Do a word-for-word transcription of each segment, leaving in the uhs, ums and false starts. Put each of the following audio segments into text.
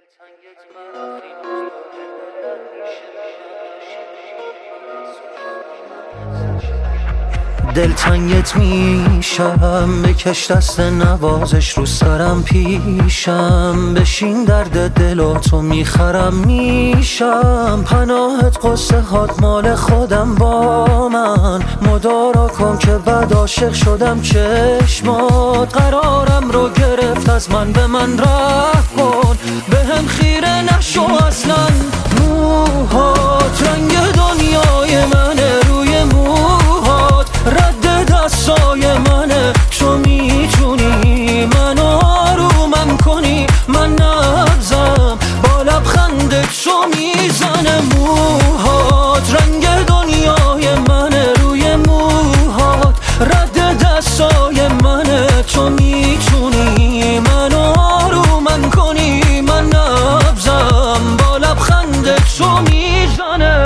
دلتنگت میشم، بکش دست نوازش رو سرم پیشم، بشین درد دل و تو میخرم میشم، پناهت قصه هات مال خودم با من، مدارا کن که بعد عاشق شدم چشمات، قرارم رو گرفت از من به من رحم کن، به هم خیره نشو اصلا، موهات رنگ دنیای منه، روی موهات رد دستای منه، تو میتونی منو آرومم کنی، من نبزم با لبخندت تو میزنه، موهات رنگ دنیای منه، روی موهات رد دستای منه، تو میتونی منو آرومم کنی، من نبزم با لبخندت تو میزنه.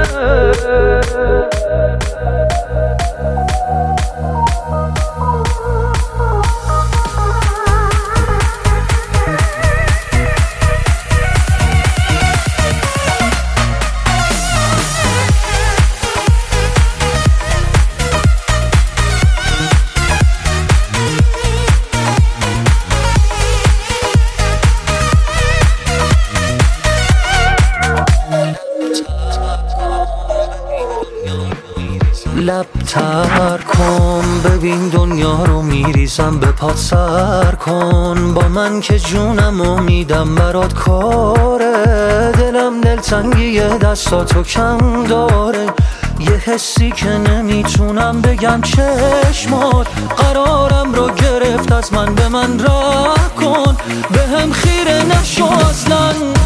لب تر کن ببین دنیا رو میریزم، به پات سر کن با من که جونم و میدم برات کاره، دلم دلتنگی دستاتو کم داره، یه حسی که نمیتونم بگم چشمات، قرارم رو گرفت از من به من رحم کن، به هم خیره نشو اصلا.